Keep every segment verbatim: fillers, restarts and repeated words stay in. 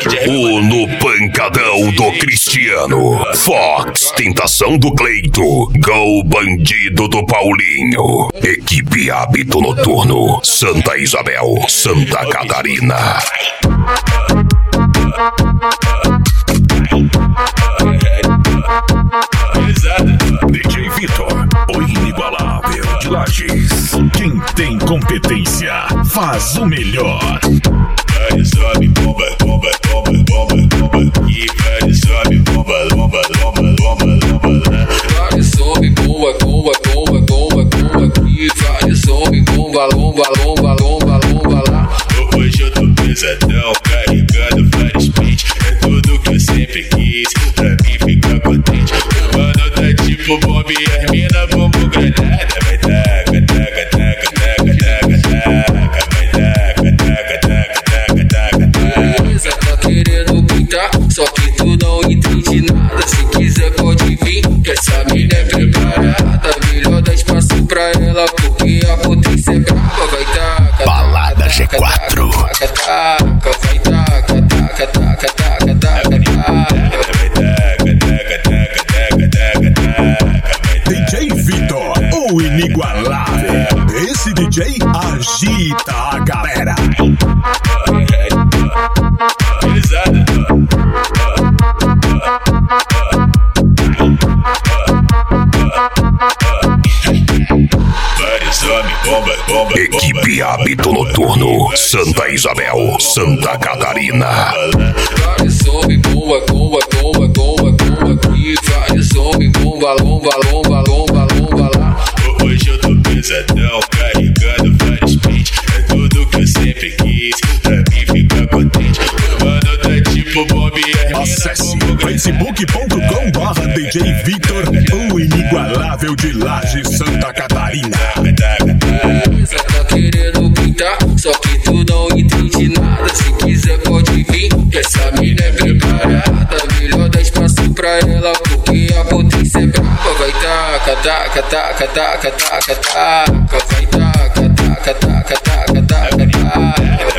O no pancadão do Cristiano. Fox, tentação do Cleito. Gol bandido do Paulinho. Equipe Hábito Noturno. Santa Isabel, Santa Catarina. D J Vitor, o inigualável de Lages. Quem tem competência faz o melhor. Vai, sobe, bomba, bomba, bomba, bomba, bomba. E vai, sobe, bomba, bomba, bomba, bomba, bomba. Vai, sobe, bomba, bomba, bomba, bomba, bomba. E vai, sobe, bomba, bomba, bomba, bomba, bomba lá. Hoje eu tô pesadão, carregando vários beats. É tudo que eu sempre quis, pra mim ficar contente. O mano tá tipo Bob e as mina bumbum granada. Vai taca, taca, taca, taca, taca, taca. Vai taca, taca, taca, taca, taca. Beleza, tá querendo pintar, só que tu não entende nada. Se quiser pode vir, que essa mina é preparada. Melhor dar espaço pra ela, porque a potência é brava. Vai taca, Balada G quatro. taca, taca, vai taca, taca, taca, taca, taca, taca. D J Vitor, o inigualável. Esse D J agita a galera. Equipe Hábito Noturno, Santa Isabel, Santa Catarina. Vai, sobe, bomba, bomba, bomba, bomba, bomba. E vai, sobe, bomba, bomba, bomba, bomba, bomba lá. Hoje eu tô pesadão, carregando vários beats. É tudo que eu sempre quis, pra mim ficar contente. O mano tá tipo Bob e as mina. Acesse facebook ponto com barra D J Vitor, o inigualável de Lages, Santa Catarina. Você tá querendo pintar, só que tu não entende nada. Se quiser pode vir, que essa mina é preparada. Melhor dar espaço pra ela, porque a potência é brava. Vai taca, taca, taca, taca, taca, taca. Vai taca, taca, taca, taca, taca, taca.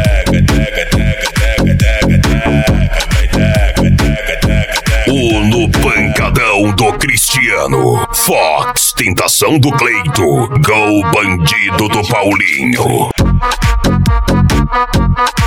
O no pancadão do Cristiano. Fox, tentação do Cleito. Gol bandido do Paulinho.